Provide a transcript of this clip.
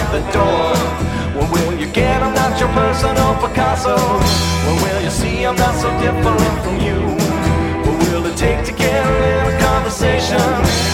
the door. When will you get I'm not your personal Picasso? When will you see I'm not so different from you? What will it take to get a little conversation?